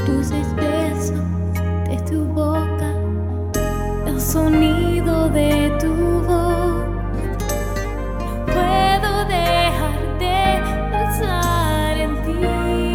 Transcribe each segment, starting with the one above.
Dulces besos de tu boca, el sonido de tu voz. No puedo dejar de pensar en ti.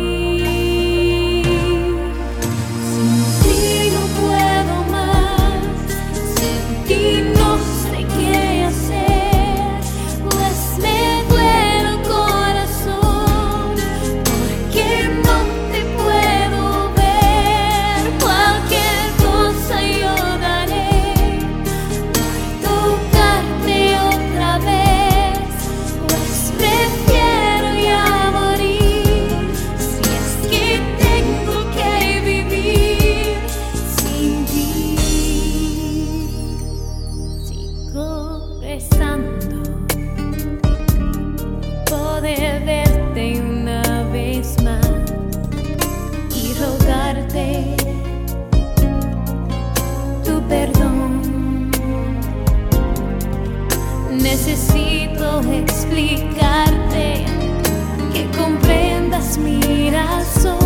Sin ti no puedo más, sin ti no sé qué hacer, pues me duele el corazón porque no te puedo ver. Cualquier cosa yo daré por tocarte otra vez, pues prefiero ya morir si es que tengo que vivir sin ti. Sigo rezando poder verte una vez más y rogarte tu perdón. Necesito explicarte que comprendas mi razón.